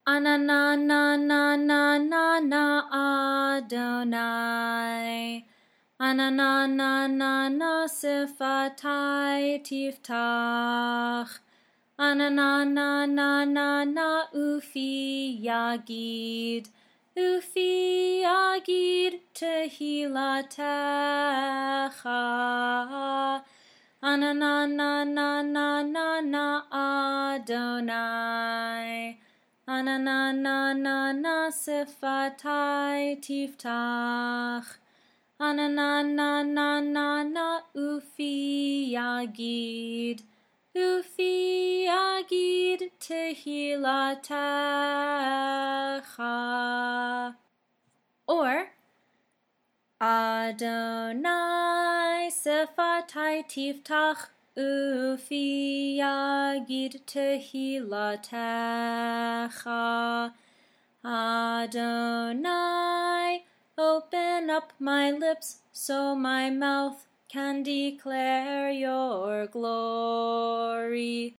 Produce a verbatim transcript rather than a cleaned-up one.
Anana na na na na na Adonai. Anana na na na sifatai tiftach. Anana na na na na ufi yagid. Ufi yagid tehilatecha. Anana na na na na na Adonai. Anana na na na sifatai tiftach. Anana na na na na ufi yagid. Ufi yagid tehilatecha. Or Adonai sifatai tiftach. Ufi yagid tehilatecha. Adonai, open up my lips so my mouth can declare your glory.